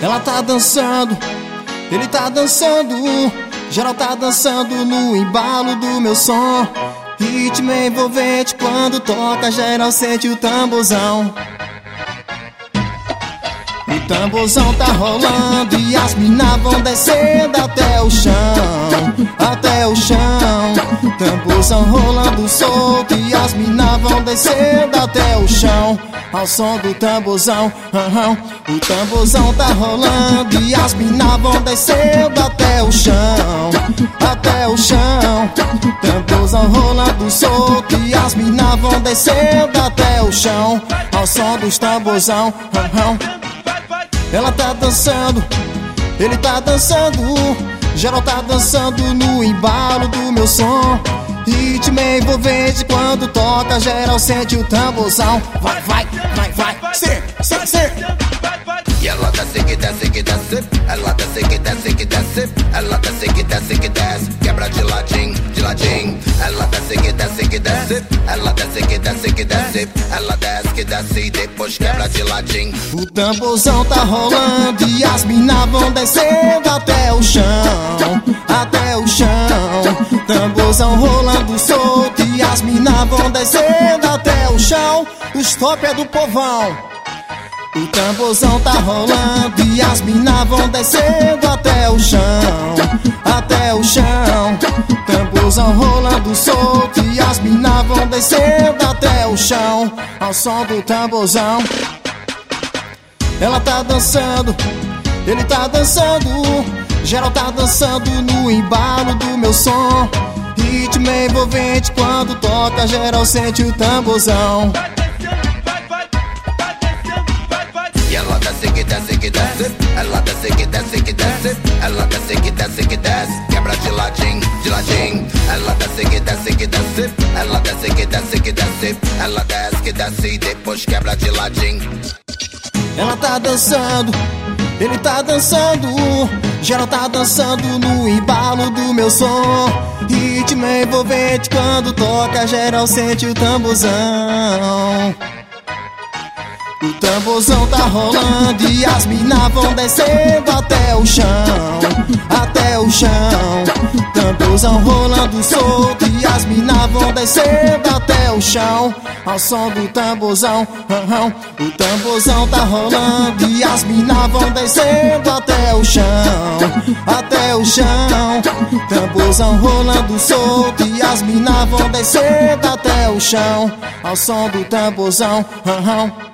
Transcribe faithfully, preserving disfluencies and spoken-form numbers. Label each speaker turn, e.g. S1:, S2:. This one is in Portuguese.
S1: Ela tá dançando, ele tá dançando, geral tá dançando no embalo do meu som. Ritmo envolvente, quando toca geral sente o tamborzão. O tamborzão tá rolando e as minas vão descendo até o chão, até o chão. Tamborzão rolando solto e as minas vão descendo até o chão, ao som do tamborzão. Uhum. O tamborzão tá rolando e as minas vão descendo até o chão, até o chão. Tamborzão rolando solto e as minas vão descendo até o chão, ao som dos tamborzão. Uhum. Ela tá dançando, ele tá dançando, geral tá dançando no embalo do meu som. Ritmo envolvente, quando toca geral sente o tamborzão. Vai, vai, vai, vai, sim, sim, sim.
S2: E ela desce que desce que desce, ela desce que desce que desce, ela desce que desce que desce, quebra de ladinho, de ladinho. Ela desce que desce que desce, ela desce que desce que desce, ela desce que desce e depois quebra de ladinho.
S1: O tamborzão tá rolando e as minas vão descendo até o chão, até o chão. Tamborzão rolando solto e as minas vão descendo até o chão. O stop é do povão. O tamborzão tá rolando e as minas vão descendo até o chão, até o chão. Tamborzão rolando solto e as minas vão descendo até o chão, ao som do tamborzão. Ela tá dançando, ele tá dançando, geral tá dançando no embalo do meu som. Ritmo envolvente, quando toca geral sente o tamborzão.
S2: E ela desce que desce que desce, ela desce que desce que desce, ela desce que desce que desce, quebra de ladinho, de ladinho. Ela desce que desce que desce, ela desce que desce que desce, ela desce que desce e depois quebra de ladinho.
S1: Ela tá dançando, ele tá dançando, geral tá dançando no embalo do meu som. Ritmo envolvente, quando toca geral sente o tamborzão. O tamborzão tá rolando e as minas vão descendo até o chão, até o chão. Tamborzão rolando solto e as minas vão descendo até o chão, ao som do tamborzão. Uhum. O tamborzão tá rolando e as minas vão descendo até o chão, até o chão. Tamborzão rolando solto e as minas vão descendo até o chão, ao som do tamborzão. Uhum.